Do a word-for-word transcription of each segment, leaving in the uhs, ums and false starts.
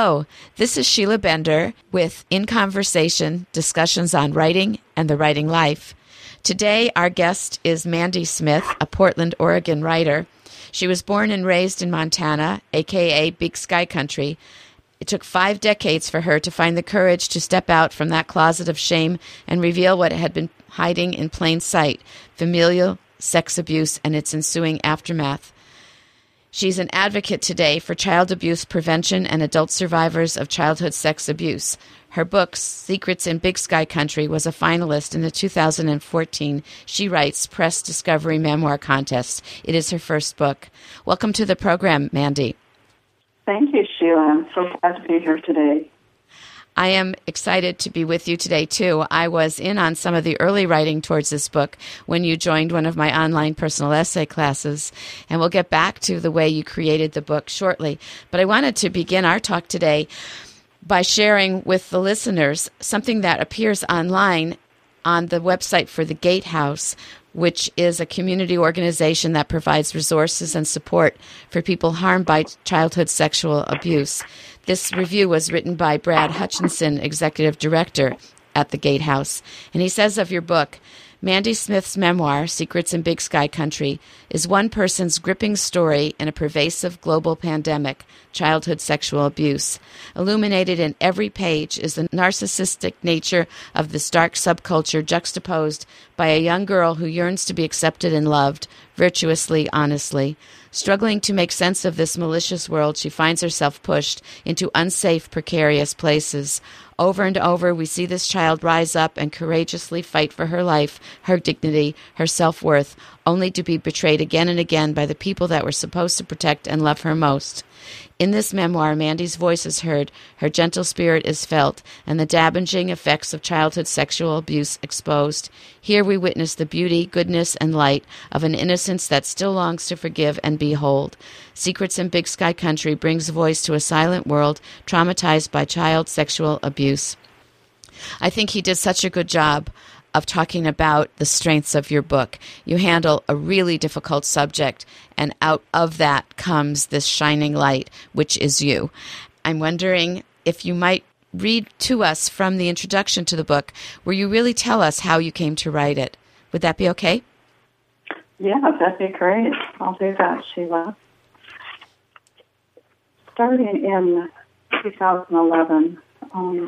Hello, this is Sheila Bender with In Conversation, discussions on writing and the writing life. Today, our guest is Mandy Smith, a Portland, Oregon writer. She was born and raised in Montana, aka Big Sky Country. It took five decades for her to find the courage to step out from that closet of shame and reveal what had been hiding in plain sight, familial sex abuse and its ensuing aftermath. She's an advocate today for child abuse prevention and adult survivors of childhood sex abuse. Her book, Secrets in Big Sky Country, was a finalist in the two thousand fourteen She Writes Press Discovery Memoir Contest. It is her first book. Welcome to the program, Mandy. Thank you, Sheila. I'm so glad to be here today. I am excited to be with you today, too. I was in on some of the early writing towards this book when you joined one of my online personal essay classes, and we'll get back to the way you created the book shortly. But I wanted to begin our talk today by sharing with the listeners something that appears online on the website for the Gatehouse, which is a community organization that provides resources and support for people harmed by childhood sexual abuse. This review was written by Brad Hutchinson, executive director at the Gatehouse. And he says of your book, Mandy Smith's memoir, Secrets in Big Sky Country, is one person's gripping story in a pervasive global pandemic, childhood sexual abuse. Illuminated in every page is the narcissistic nature of this dark subculture juxtaposed by a young girl who yearns to be accepted and loved, virtuously, honestly. Struggling to make sense of this malicious world, she finds herself pushed into unsafe, precarious places. Over and over, we see this child rise up and courageously fight for her life, her dignity, her self-worth, only to be betrayed again and again by the people that were supposed to protect and love her most. In this memoir, Mandy's voice is heard, her gentle spirit is felt, and the damaging effects of childhood sexual abuse exposed. Here we witness the beauty, goodness, and light of an innocence that still longs to forgive and be whole. Secrets in Big Sky Country brings voice to a silent world traumatized by child sexual abuse. I think he did such a good job of talking about the strengths of your book. You handle a really difficult subject, and out of that comes this shining light, which is you. I'm wondering if you might read to us from the introduction to the book, where you really tell us how you came to write it. Would that be okay? Yeah, that'd be great. I'll do that, Sheila. Starting in two thousand eleven, um,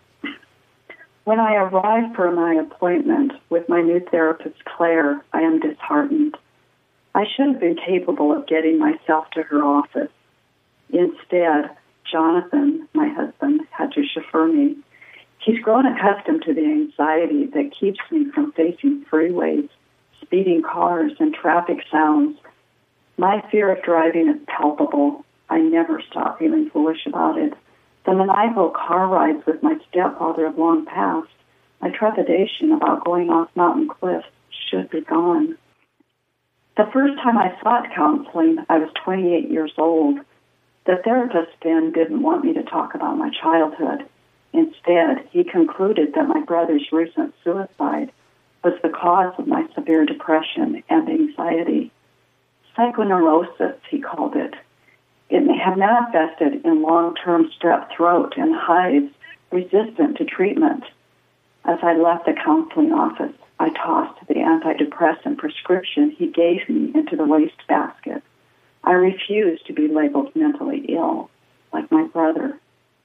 when I arrived for my appointment with my new therapist, Claire, I am disheartened. I should have been capable of getting myself to her office. Instead, Jonathan, my husband, had to chauffeur me. He's grown accustomed to the anxiety that keeps me from facing freeways, speeding cars, and traffic sounds. My fear of driving is palpable. I never stop feeling foolish about it. The maniacal car rides with my stepfather have long passed. My trepidation about going off mountain cliffs should be gone. The first time I sought counseling, I was twenty-eight years old. The therapist then didn't want me to talk about my childhood. Instead, he concluded that my brother's recent suicide was the cause of my severe depression and anxiety. Psychoneurosis, he called it. It may have manifested in long-term strep throat and hives resistant to treatment. As I left the counseling office, I tossed the antidepressant prescription he gave me into the wastebasket. I refused to be labeled mentally ill, like my brother.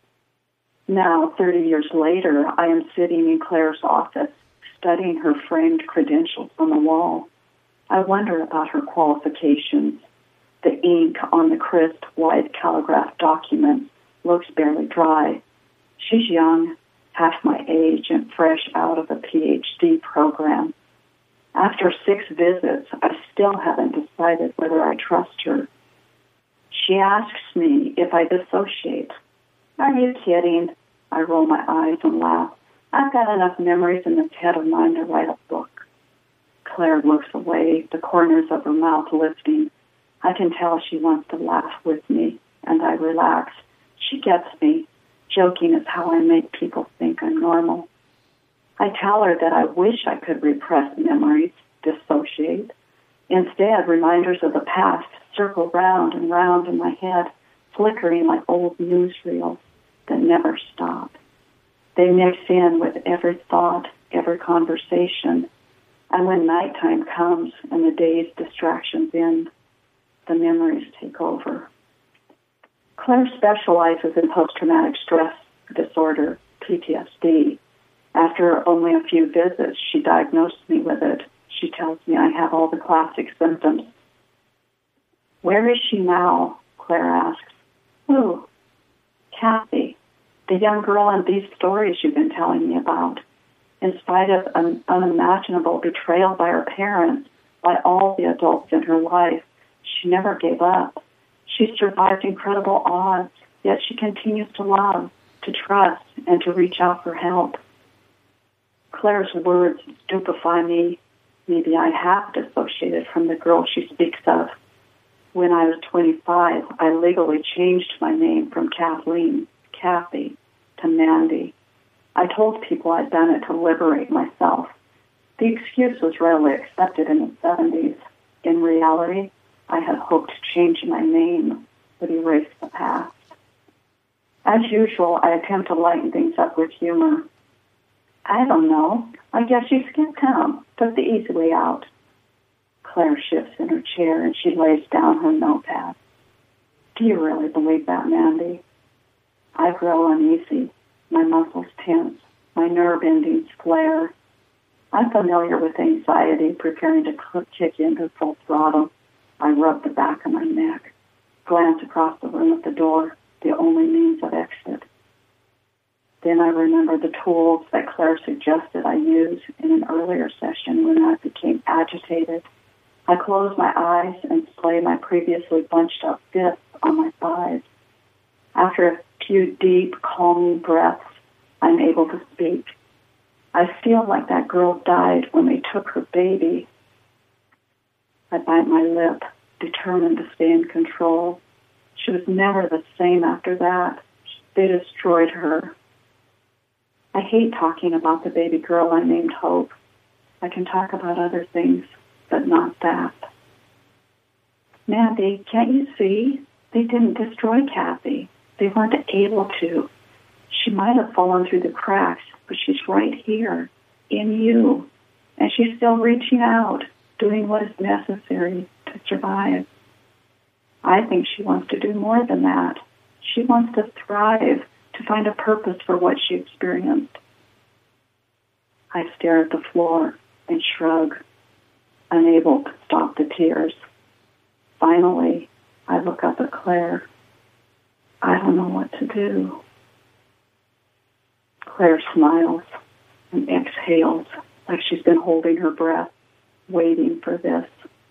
Now, thirty years later, I am sitting in Claire's office, studying her framed credentials on the wall. I wonder about her qualifications. The ink on the crisp, white calligraphed document looks barely dry. She's young, half my age, and fresh out of a P H D program. After six visits, I still haven't decided whether I trust her. She asks me if I dissociate. Are you kidding? I roll my eyes and laugh. I've got enough memories in this head of mine to write a book. Claire looks away, the corners of her mouth lifting. I can tell she wants to laugh with me, and I relax. She gets me. Joking is how I make people think I'm normal. I tell her that I wish I could repress memories, dissociate. Instead, reminders of the past circle round and round in my head, flickering like old newsreels. that never stop. They mix in with every thought, every conversation, and when nighttime comes and the day's distractions end, the memories take over. Claire specializes in post-traumatic stress disorder, P T S D. After only a few visits, she diagnosed me with it. She tells me I have all the classic symptoms. Where is she now? Claire asks. Who? Kathy, the young girl in these stories you've been telling me about. In spite of an unimaginable betrayal by her parents, by all the adults in her life, she never gave up. She survived incredible odds, yet she continues to love, to trust, and to reach out for help. Claire's words stupefy me. Maybe I have dissociated from the girl she speaks of. When I was twenty-five, I legally changed my name from Kathleen, Kathy, to Mandy. I told people I'd done it to liberate myself. The excuse was readily accepted in the seventies. In reality, I had hoped to change my name would erase the past. As usual, I attempt to lighten things up with humor. I don't know. I guess you skipped town. Took the easy way out. Claire shifts in her chair and she lays down her notepad. Do you really believe that, Mandy? I grow uneasy. My muscles tense. My nerve endings flare. I'm familiar with anxiety, preparing to kick into full throttle. I rub the back of my neck, glance across the room at the door, the only means of exit. Then I remember the tools that Claire suggested I use in an earlier session when I became agitated. I close my eyes and splay my previously bunched up fists on my thighs. After a few deep, calming breaths, I'm able to speak. I feel like that girl died when they took her baby. I bite my lip, determined to stay in control. She was never the same after that. They destroyed her. I hate talking about the baby girl I named Hope. I can talk about other things, but not that. Mandy, can't you see? They didn't destroy Kathy. They weren't able to. She might have fallen through the cracks, but she's right here, in you. And she's still reaching out, doing what is necessary to survive. I think she wants to do more than that. She wants to thrive, to find a purpose for what she experienced. I stare at the floor and shrug, unable to stop the tears. Finally, I look up at Claire. I don't know what to do. Claire smiles and exhales like she's been holding her breath, waiting for this.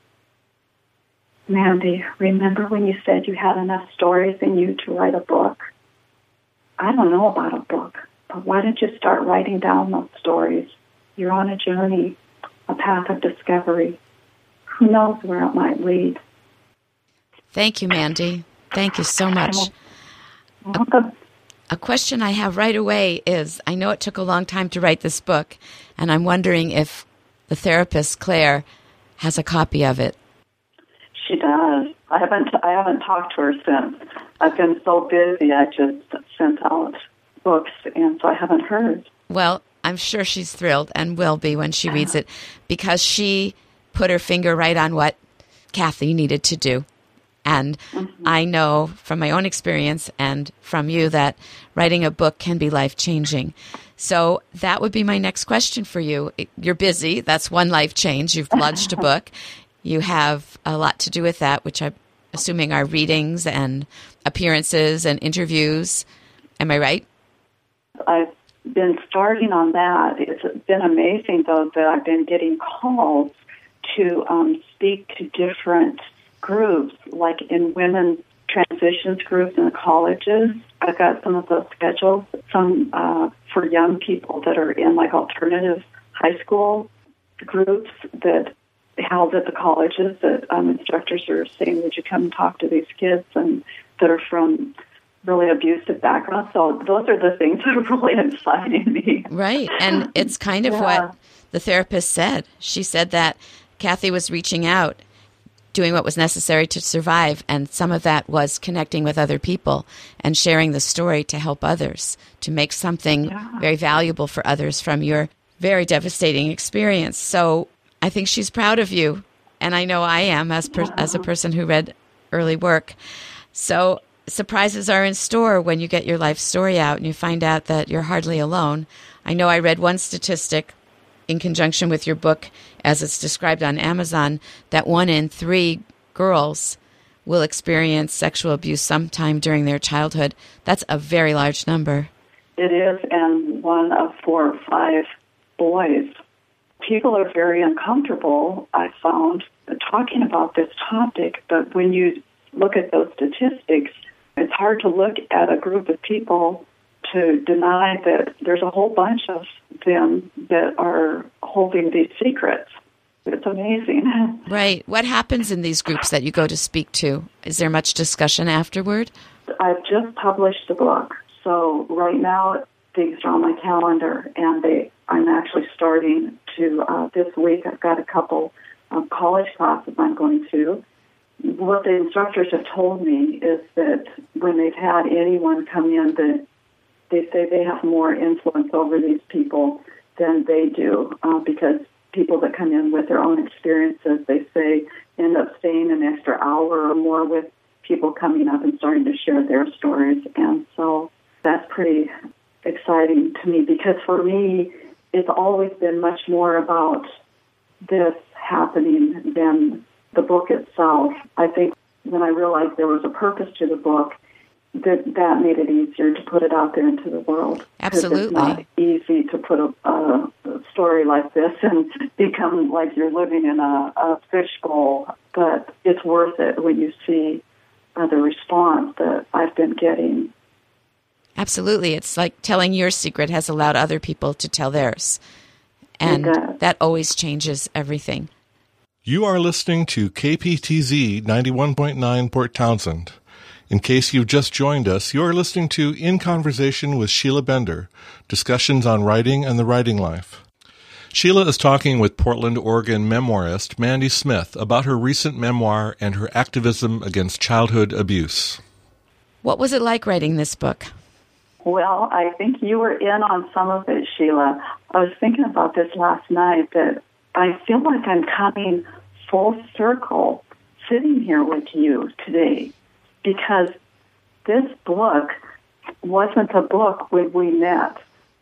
Mandy, remember when you said you had enough stories in you to write a book? I don't know about a book, but why don't you start writing down those stories? You're on a journey, a path of discovery. Who knows where it might lead? Thank you, Mandy. Thank you so much. Welcome. A question I have right away is, I know it took a long time to write this book, and I'm wondering if the therapist, Claire, has a copy of it. She does. I haven't I haven't talked to her since. I've been so busy, I just sent out books, and so I haven't heard. Well, I'm sure she's thrilled and will be when she reads it, because she put her finger right on what Kathy needed to do. And mm-hmm. I know from my own experience and from you that writing a book can be life-changing. So that would be my next question for you. You're busy. That's one life change. You've lodged a book. You have a lot to do with that, which I'm assuming are readings and appearances and interviews. Am I right? I've been starting on that. It's been amazing, though, that I've been getting calls to um, speak to different groups, like in women's transitions groups in the colleges. I've got some of those scheduled, some uh, for young people that are in like alternative high school groups that held at the colleges that um, instructors are saying, would you come and talk to these kids and that are from really abusive backgrounds. So those are the things that are really exciting me. Right. And it's kind of yeah. what the therapist said. She said that Kathy was reaching out doing what was necessary to survive, and some of that was connecting with other people and sharing the story to help others, to make something yeah. very valuable for others from your very devastating experience. So I think she's proud of you, and I know I am as per, as a person who read early work. So surprises are in store when you get your life story out and you find out that you're hardly alone. I know I read one statistic in conjunction with your book, as it's described on Amazon, that one in three girls will experience sexual abuse sometime during their childhood. That's a very large number. It is, and one of four or five boys. People are very uncomfortable, I found, talking about this topic, but when you look at those statistics, it's hard to look at a group of people to deny that there's a whole bunch of them that are holding these secrets. It's amazing. Right. What happens in these groups that you go to speak to? Is there much discussion afterward? I've just published a book, so right now things are on my calendar, and they, I'm actually starting to, uh, this week I've got a couple of college classes I'm going to. What the instructors have told me is that when they've had anyone come in, that they say they have more influence over these people than they do, uh, because people that come in with their own experiences, they say, end up staying an extra hour or more with people coming up and starting to share their stories. And so that's pretty exciting to me, because for me, it's always been much more about this happening than the book itself. I think when I realized there was a purpose to the book, that that made it easier to put it out there into the world. Absolutely. It's not easy to put a, a story like this and become like you're living in a, a fishbowl, but it's worth it when you see uh, the response that I've been getting. Absolutely. It's like telling your secret has allowed other people to tell theirs. And that always changes everything. You are listening to K P T Z ninety-one point nine Port Townsend. In case you've just joined us, you are listening to In Conversation with Sheila Bender, discussions on writing and the writing life. Sheila is talking with Portland, Oregon memoirist Mandy Smith about her recent memoir and her activism against childhood abuse. What was it like writing this book? Well, I think you were in on some of it, Sheila. I was thinking about this last night, that I feel like I'm coming full circle sitting here with you today, because this book wasn't a book when we met.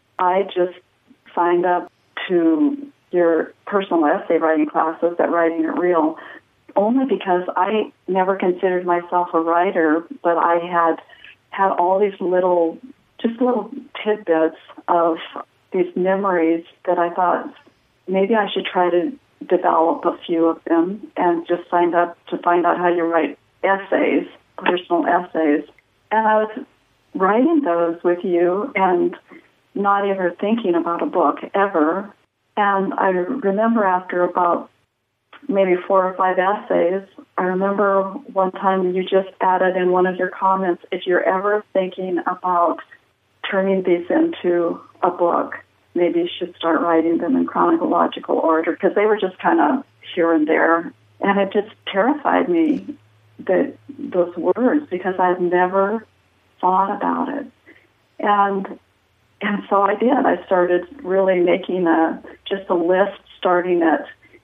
I just signed up to your personal essay writing classes at Writing It Real only because I never considered myself a writer, but I had had all these little, just little tidbits of these memories that I thought maybe I should try to develop a few of them, and just signed up to find out how you write essays, personal essays. And I was writing those with you and not ever thinking about a book ever. And I remember after about maybe four or five essays, I remember one time you just added in one of your comments, if you're ever thinking about turning these into a book, maybe you should start writing them in chronological order, because they were just kind of here and there. And it just terrified me, that those words, because I've never thought about it. And and so I did. I started really making a just a list, starting at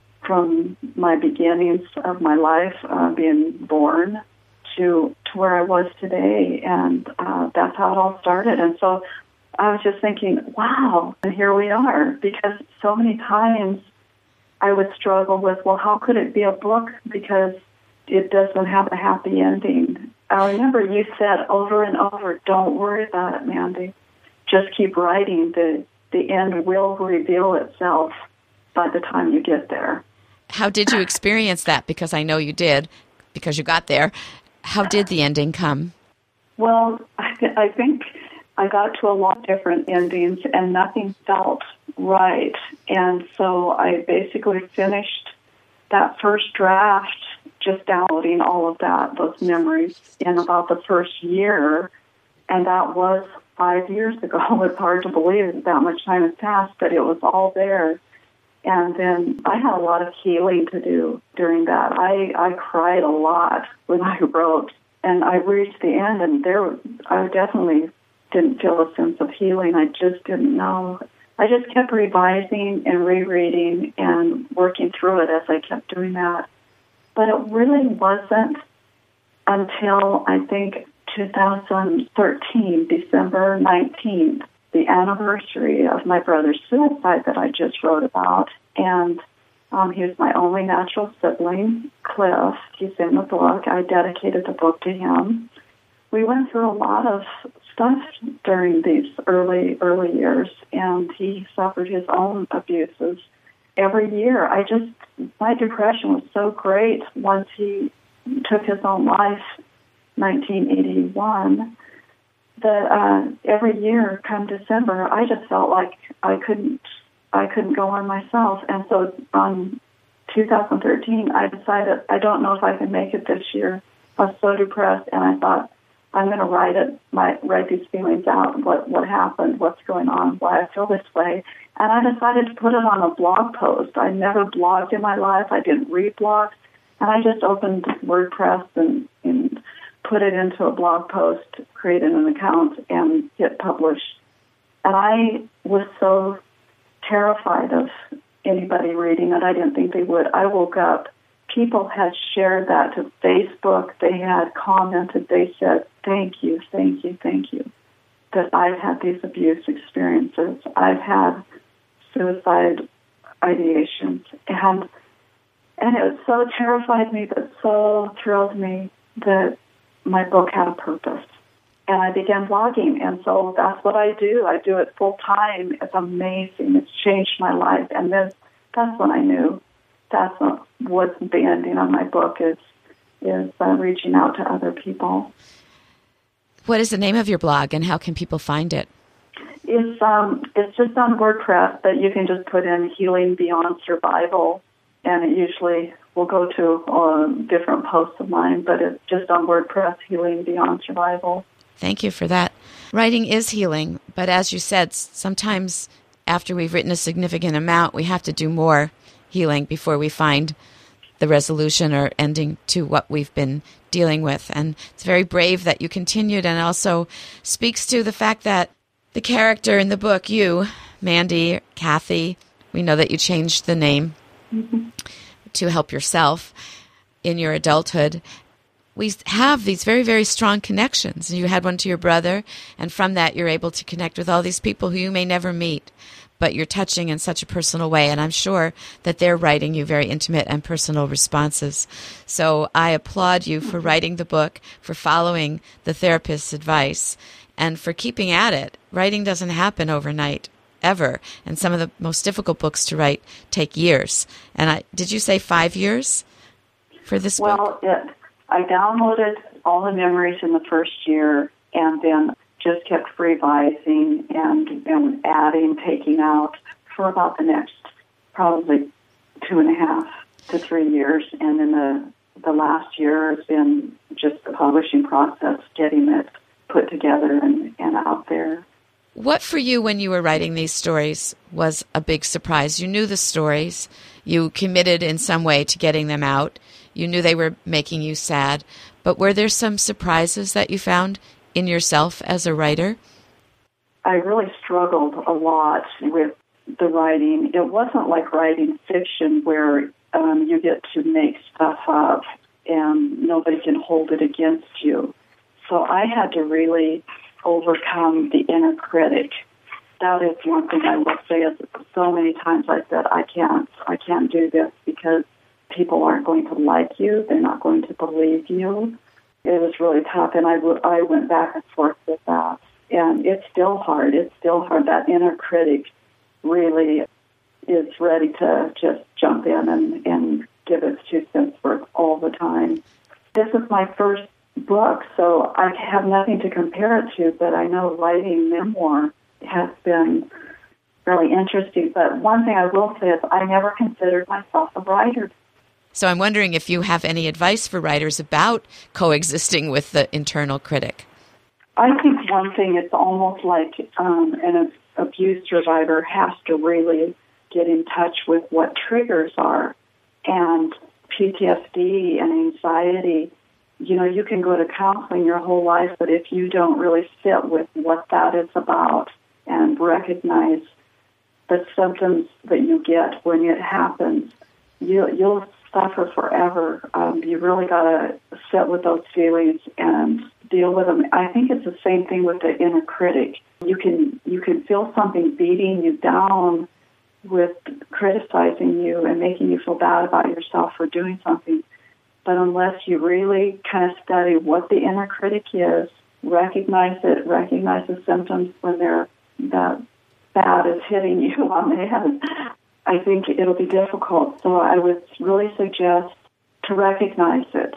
from my beginnings of my life, uh, being born, to to where I was today, and uh, that's how it all started. And so I was just thinking, wow, and here we are, because so many times I would struggle with, well, how could it be a book, because it doesn't have a happy ending. I remember you said over and over, don't worry about it, Mandy. Just keep writing. The, the end will reveal itself by the time you get there. How did you experience that? Because I know you did, because you got there. How did the ending come? Well, I, th- I think I got to a lot of different endings, and nothing felt right. And so I basically finished that first draft, just downloading all of that, those memories, in about the first year. And that was five years ago. It's hard to believe that that much time has passed, but it was all there. And then I had a lot of healing to do during that. I, I cried a lot when I wrote, and I reached the end, and there I definitely didn't feel a sense of healing. I just didn't know. I just kept revising and rereading and working through it as I kept doing that. But it really wasn't until, I think, two thousand thirteen, December nineteenth, the anniversary of my brother's suicide that I just wrote about. And um, he was my only natural sibling, Cliff. He's in the book. I dedicated the book to him. We went through a lot of stuff during these early, early years, and he suffered his own abuses every year. I just, my depression was so great once he took his own life, nineteen eighty-one, that uh, every year, come December, I just felt like I couldn't, I couldn't go on myself. And so, on two thousand thirteen, I decided I don't know if I can make it this year. I was so depressed, and I thought I'm going to write it, my, write these feelings out, what what happened, what's going on, why I feel this way. And I decided to put it on a blog post. I never blogged in my life. I didn't read blogs, and I just opened WordPress and, and put it into a blog post, created an account, and hit publish. And I was so terrified of anybody reading it. I didn't think they would. I woke up. People had shared that to Facebook. They had commented. They said, thank you, thank you, thank you, that I've had these abuse experiences. I've had suicide ideations. And, and it so terrified me, but so thrilled me that my book had a purpose. And I began blogging, and so that's what I do. I do it full time. It's amazing. It's changed my life. And then that's when I knew that's what what's the ending of my book is is uh, reaching out to other people. What is the name of your blog, and how can people find it? It's um it's just on WordPress, but you can just put in Healing Beyond Survival, and it usually will go to uh, different posts of mine, but it's just on WordPress, Healing Beyond Survival. Thank you for that. Writing is healing, but as you said, sometimes after we've written a significant amount, we have to do more healing before we find the resolution or ending to what we've been dealing with. And it's very brave that you continued, and also speaks to the fact that the character in the book, you, Mandy, Kathy, we know that you changed the name mm-hmm. to help yourself in your adulthood. We have these very, very strong connections. You had one to your brother, and from that you're able to connect with all these people who you may never meet, but you're touching in such a personal way, and I'm sure that they're writing you very intimate and personal responses. So I applaud you for writing the book, for following the therapist's advice, and for keeping at it. Writing doesn't happen overnight, ever, and some of the most difficult books to write take years. And I, did you say five years for this well, book? Well, it, I downloaded all the memories in the first year, and then just kept revising and, and adding, taking out for about the next probably two and a half to three years. And then the the last year has been just the publishing process, getting it put together and, and out there. What for you when you were writing these stories was a big surprise? You knew the stories. You committed in some way to getting them out. You knew they were making you sad. But were there some surprises that you found in yourself as a writer? I really struggled a lot with the writing. It wasn't like writing fiction where um, you get to make stuff up and nobody can hold it against you. So I had to really overcome the inner critic. That is one thing I will say is so many times I said, I can't, I can't do this because people aren't going to like you. They're not going to believe you. It was really tough, and I, w- I went back and forth with that. And it's still hard. It's still hard. That inner critic really is ready to just jump in and, and give its two cents worth all the time. This is my first book, so I have nothing to compare it to, but I know writing memoir has been really interesting. But one thing I will say is I never considered myself a writer. So I'm wondering if you have any advice for writers about coexisting with the internal critic. I think one thing, it's almost like um, an abuse survivor has to really get in touch with what triggers are. And P T S D and anxiety, you know, you can go to counseling your whole life, but if you don't really sit with what that is about and recognize the symptoms that you get when it happens, you, you'll suffer forever. Um, you really got to sit with those feelings and deal with them. I think it's the same thing with the inner critic. You can you can feel something beating you down with criticizing you and making you feel bad about yourself for doing something. But unless you really kind of study what the inner critic is, recognize it, recognize the symptoms when they're that bad is hitting you on the head, I think it'll be difficult. So I would really suggest to recognize it.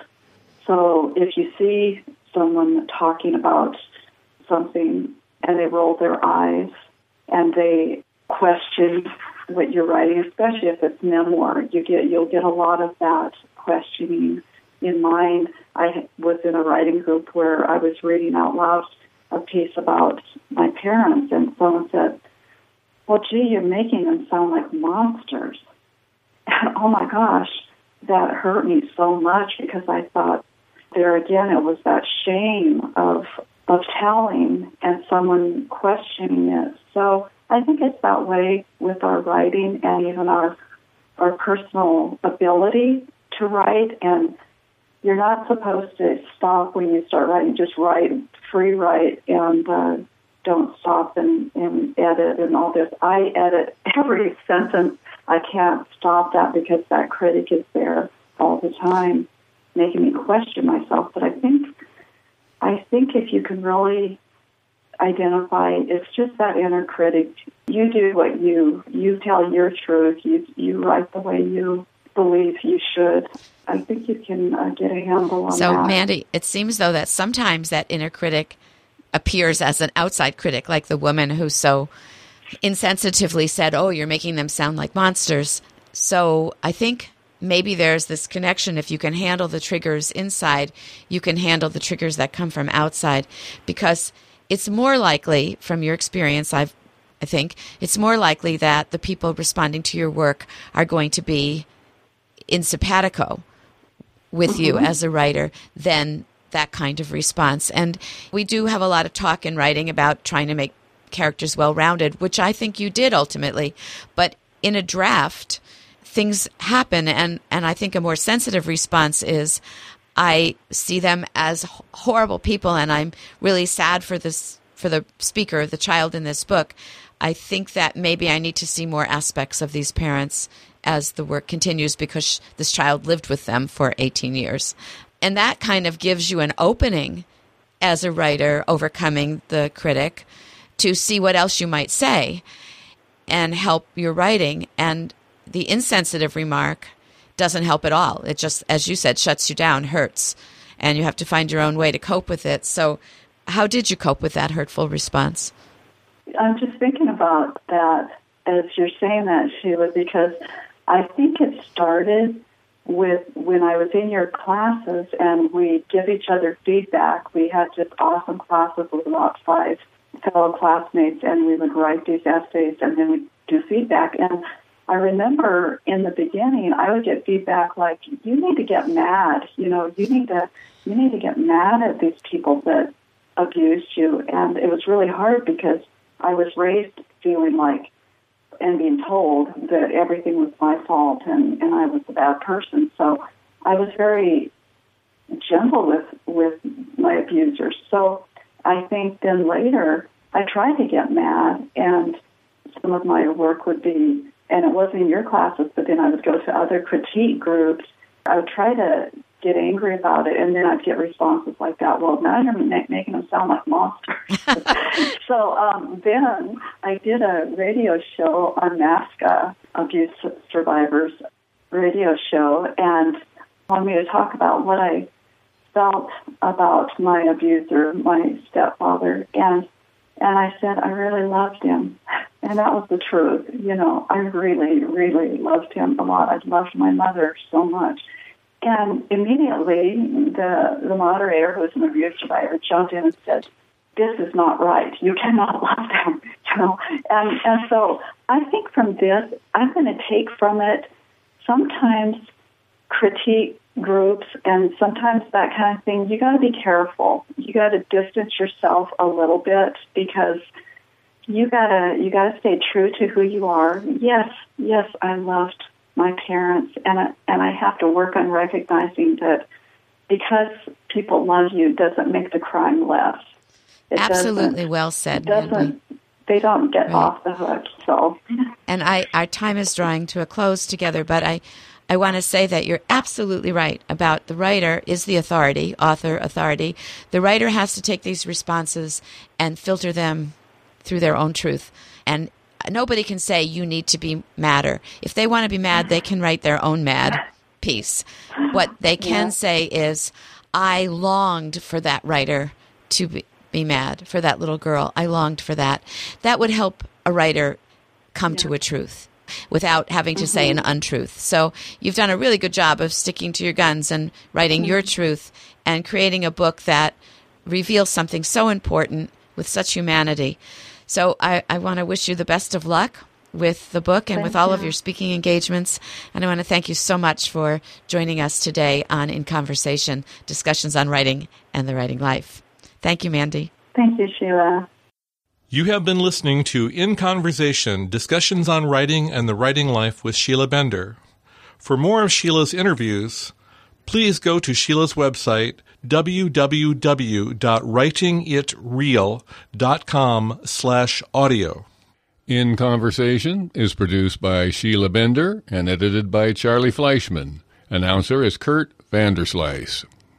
So if you see someone talking about something and they roll their eyes and they question what you're writing, especially if it's memoir, you get you'll get a lot of that questioning in mind. I was in a writing group where I was reading out loud a piece about my parents, and someone said, "Well, gee, you're making them sound like monsters." And oh my gosh, that hurt me so much, because I thought there again it was that shame of of telling and someone questioning it. So I think it's that way with our writing and even our our personal ability to write. And you're not supposed to stop when you start writing. Just write, free write, and uh, don't stop and, and edit and all this. I edit every sentence. I can't stop that because that critic is there all the time, making me question myself. But I think, I think if you can really identify, it's just that inner critic. You do what you, you tell your truth. You, you write the way you believe you should. I think you can uh, get a handle on so, that. So, Mandy, it seems, though, that sometimes that inner critic appears as an outside critic, like the woman who so insensitively said, "Oh, you're making them sound like monsters." So I think maybe there's this connection. If you can handle the triggers inside, you can handle the triggers that come from outside, because it's more likely, from your experience, I've, I think, it's more likely that the people responding to your work are going to be in simpatico with mm-hmm. you as a writer than that kind of response. And we do have a lot of talk in writing about trying to make characters well-rounded, which I think you did ultimately. But in a draft, things happen, and, and I think a more sensitive response is, I see them as horrible people, and I'm really sad for this, for the speaker, the child in this book. I think that maybe I need to see more aspects of these parents as the work continues, because this child lived with them for eighteen years. And that kind of gives you an opening as a writer, overcoming the critic, to see what else you might say and help your writing. And the insensitive remark doesn't help at all. It just, as you said, shuts you down, hurts, and you have to find your own way to cope with it. So how did you cope with that hurtful response? I'm just thinking about that as you're saying that, Sheila, because I think it started with when I was in your classes and we give each other feedback. We had just awesome classes with about five fellow classmates, and we would write these essays and then we'd do feedback. And I remember in the beginning, I would get feedback like, "You need to get mad. You know, you need to you need to get mad at these people that abused you." And it was really hard because I was raised feeling like, and being told that everything was my fault and, and I was a bad person. So I was very gentle with, with my abusers. So I think then later I tried to get mad, and some of my work would be, and it wasn't in your classes, but then I would go to other critique groups. I would try to get angry about it, and then I'd get responses like that. "Well, now you're making them sound like monsters." So um, then I did a radio show on NASCA, Abuse Survivors radio show, and wanted me to talk about what I felt about my abuser, my stepfather, and and I said I really loved him. And that was the truth. You know, I really, really loved him a lot. I loved my mother so much. And immediately, the the moderator, who was an abuse survivor, jumped in and said, "This is not right. You cannot love them. So, and, and so I think from this, I'm going to take from it sometimes critique groups and sometimes that kind of thing. You got to be careful. You got to distance yourself a little bit because you gotta you gotta stay true to who you are. Yes, yes, I loved my parents, and I, and I have to work on recognizing that because people love you doesn't make the crime less. It Absolutely well said, doesn't, Mandy. They don't get Right. off the hook. So, And I, our time is drawing to a close together, but I, I want to say that you're absolutely right about the writer is the authority, author authority. The writer has to take these responses and filter them through their own truth. And nobody can say you need to be madder. If they want to be mad, they can write their own mad piece. What they can Yeah. say is, I longed for that writer to be, be mad, for that little girl. I longed for that. That would help a writer come to a truth without having to say an untruth. So you've done a really good job of sticking to your guns and writing your truth and creating a book that reveals something so important with such humanity. So I, I want to wish you the best of luck with the book and Thank with all you. of your speaking engagements. And I want to thank you so much for joining us today on In Conversation, discussions on writing and the writing life. Thank you, Mandy. thank you, Sheila. You have been listening to In Conversation, discussions on writing and the writing life with Sheila Bender. For more of Sheila's interviews, please go to Sheila's website, w w w dot writing it real dot com slash audio. In Conversation is produced by Sheila Bender and edited by Charlie Fleischman. Announcer is Kurt Vanderslice.